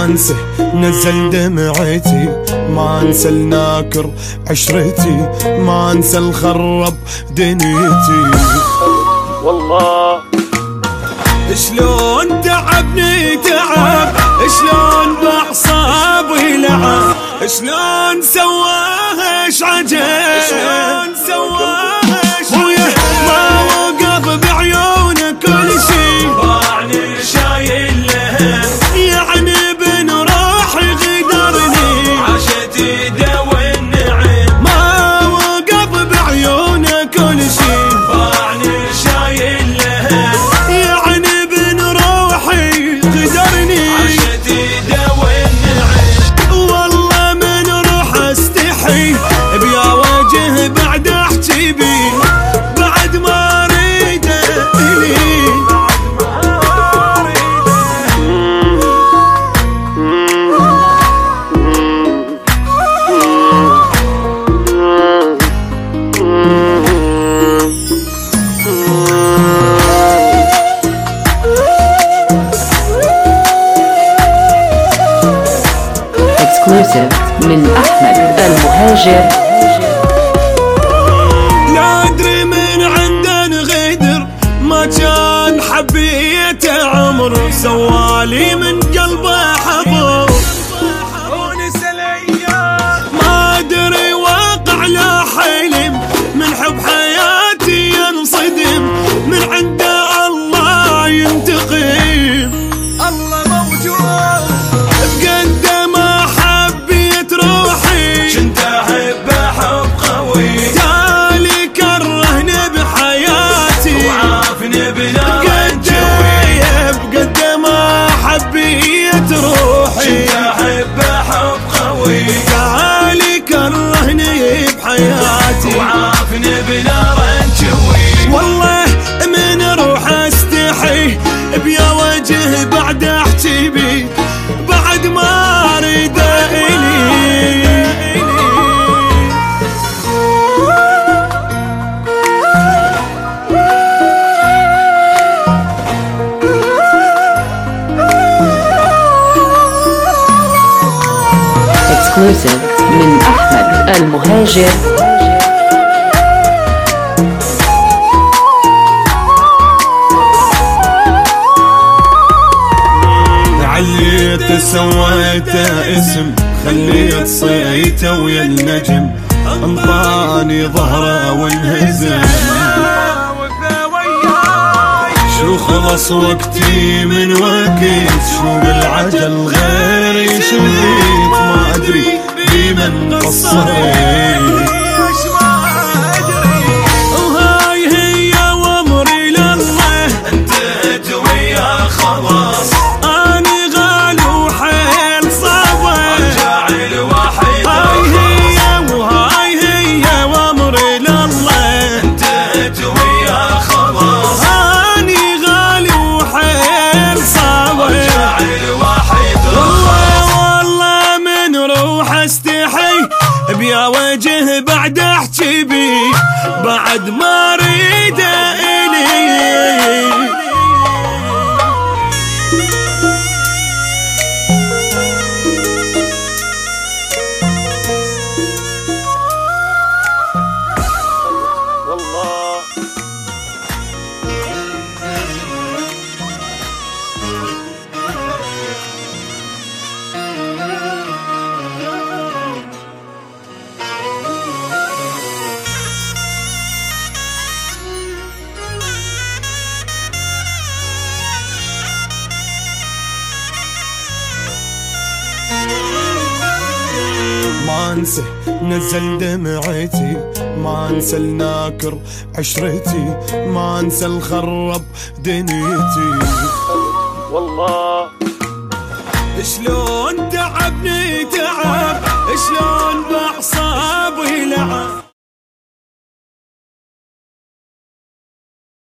ما انسى نزل دمعتي، ما انسى الناكر عشرتي، ما انسى الخرب دنيتي. والله شلون تعبني تعب، شلون باعصابي لعب، شلون سواهش عجب، شلون سواهش عجب. ما وقف بعيونه كل شي، باعني شايل له، يعني بن روحي غدرني عاشت ايده والنعم. ما وقف بعيونه كل شي، باعني شايل له، يعني بن روحي غدرني عاشت ايده والنعم. والله من روح استحي بيا وجه بعد احكي بيه، بعد ما اريده الي. Exclusive من أحمد المهاجر. لا أدري من عندن غدر، ما كان حبيته عمر، سوالي من قلبه حضر. ما أدري واقع لا حلم، من حب حياتي ينصدم، من عنده الله ينتقم. الله موجود بقد ما حبيت روحي، كنت أحبه حب قوي، تالي كرهني بحياتي وعافني بنار الجوي. بقد ما حبيت روحي، كنت أحبه حب قوي، تالي كرهني بحياتي وعافني بنار الجوي. والله من روح استحي بيا وجه بعد احكي بيه، بعد ما اريد الي. Exclusive من أحمد المهاجر. عليت سويته اسم، خليت صيته ويا النجم، انطاني ظهره وانهزم. شو خلص وقتي من وقت، شو بالعجل غير شريت، ما ادري بمن قصرت. وهاي هي وامري لله، انتهت ويا خلاص، اني غالي وحيل صعبه، ارجع الوحيد. وهاي هي وامري لله، انتهت ويا خلاص، اني غالي وحيل صعبه، ارجع الوحيد. والله من روح استحي بيا وجه بعد احكي بيه، بعد ما اريده الي. والله ما انسى نزل دمعتي، ما انسى الناكر عشرتي، ما انسى الخرب دنيتي. والله شلون